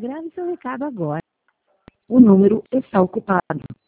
Grave seu recado agora. O número está ocupado.